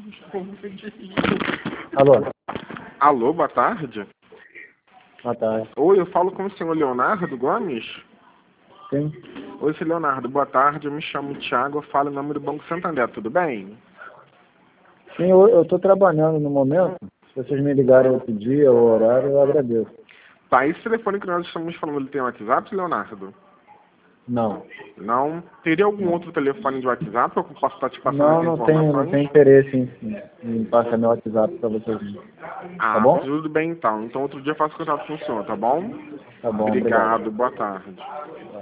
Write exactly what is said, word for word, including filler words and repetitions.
Alô? Alô, boa tarde. Boa tarde. Oi, eu falo com o senhor Leonardo Gomes? Sim. Oi, senhor Leonardo, boa tarde. Eu me chamo Thiago, eu falo em nome do Banco Santander, tudo bem? Sim, eu estou trabalhando no momento. Se vocês me ligarem outro dia ou horário, eu agradeço. Tá, esse telefone que nós estamos falando, ele tem WhatsApp, Leonardo? Não. Não? Teria algum Não. outro telefone de WhatsApp que eu posso estar te passando Não, as não tenho, não informações? tenho interesse em, em passar meu WhatsApp para vocês. Tá Ah, bom? tudo bem então. Então outro dia eu faço contato com o senhor, tá bom? Tá bom, obrigado. Obrigado, boa tarde.